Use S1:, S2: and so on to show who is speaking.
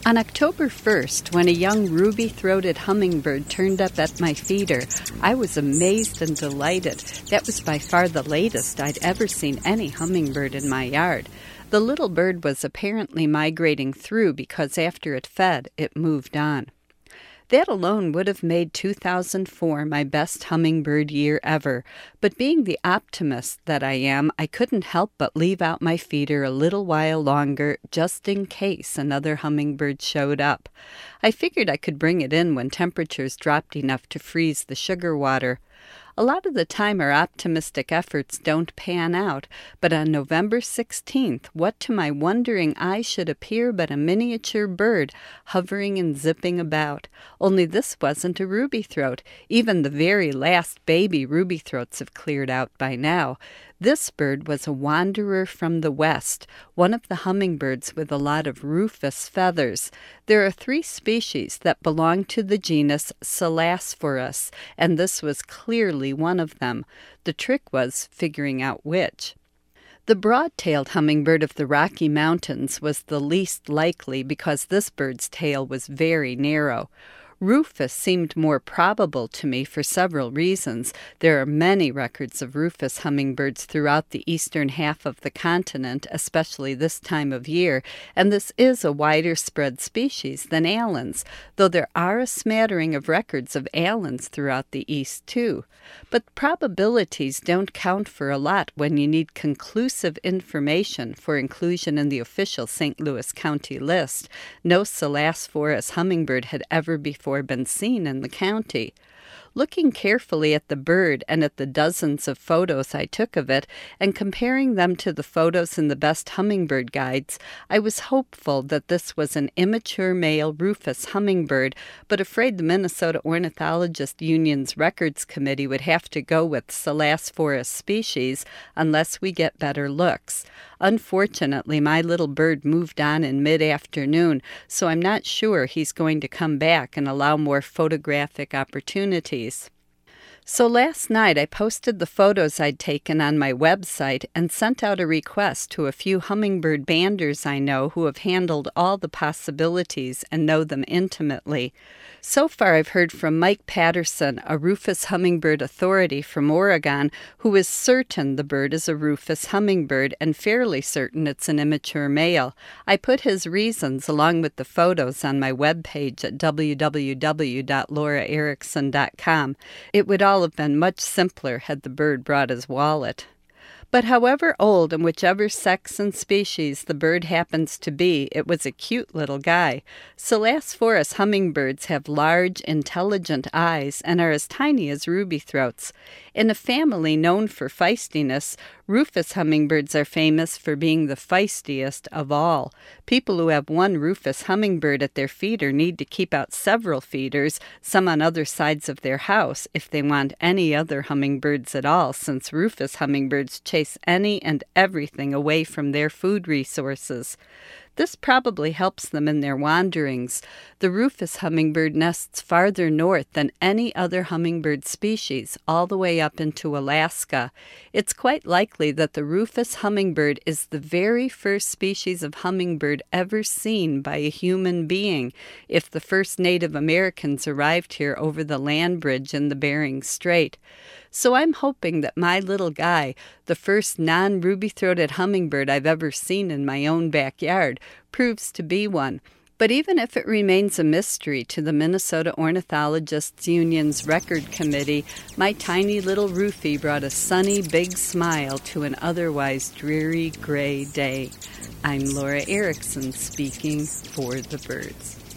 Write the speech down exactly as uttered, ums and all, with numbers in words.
S1: On October first, when a young ruby-throated hummingbird turned up at my feeder, I was amazed and delighted. That was by far the latest I'd ever seen any hummingbird in my yard. The little bird was apparently migrating through because after it fed, it moved on. That alone would have made two thousand four my best hummingbird year ever, but being the optimist that I am, I couldn't help but leave out my feeder a little while longer just in case another hummingbird showed up. I figured I could bring it in when temperatures dropped enough to freeze the sugar water. A lot of the time our optimistic efforts don't pan out, but on November sixteenth, what to my wondering eye should appear but a miniature bird hovering and zipping about. Only this wasn't a ruby-throat. Even the very last baby ruby-throats have cleared out by now. This bird was a wanderer from the west, one of the hummingbirds with a lot of rufous feathers. There are three species that belong to the genus Selasphorus, and this was clearly one of them. The trick was figuring out which. The broad-tailed hummingbird of the Rocky Mountains was the least likely because this bird's tail was very narrow. Rufous seemed more probable to me for several reasons. There are many records of rufous hummingbirds throughout the eastern half of the continent, especially this time of year, and this is a wider spread species than Allen's, though there are a smattering of records of Allen's throughout the east too. But probabilities don't count for a lot when you need conclusive information for inclusion in the official Saint Louis County list. No Selasphorus hummingbird had ever before been seen in the county. Looking carefully at the bird and at the dozens of photos I took of it, and comparing them to the photos in the best hummingbird guides, I was hopeful that this was an immature male rufous hummingbird, but afraid the Minnesota Ornithologist Union's Records Committee would have to go with Selasphorus species unless we get better looks. Unfortunately, my little bird moved on in mid-afternoon, so I'm not sure he's going to come back and allow more photographic opportunities. So last night I posted the photos I'd taken on my website and sent out a request to a few hummingbird banders I know who have handled all the possibilities and know them intimately. So far I've heard from Mike Patterson, a rufous hummingbird authority from Oregon, who is certain the bird is a rufous hummingbird and fairly certain it's an immature male. I put his reasons along with the photos on my webpage at w w w dot laura erickson dot com. It would all have been much simpler had the bird brought his wallet. But however old and whichever sex and species the bird happens to be, it was a cute little guy. Selasphorus hummingbirds have large, intelligent eyes and are as tiny as ruby-throats. In a family known for feistiness, rufous hummingbirds are famous for being the feistiest of all. People who have one rufous hummingbird at their feeder need to keep out several feeders, some on other sides of their house, if they want any other hummingbirds at all, since rufous hummingbirds chase any and everything away from their food resources. This probably helps them in their wanderings. The rufous hummingbird nests farther north than any other hummingbird species, all the way up into Alaska. It's quite likely that the rufous hummingbird is the very first species of hummingbird ever seen by a human being, if the first Native Americans arrived here over the land bridge in the Bering Strait. So I'm hoping that my little guy, the first non-ruby-throated hummingbird I've ever seen in my own backyard, proves to be one. But even if it remains a mystery to the Minnesota Ornithologists Union's Record Committee, my tiny little roofie brought a sunny, big smile to an otherwise dreary, gray day. I'm Laura Erickson speaking for the birds.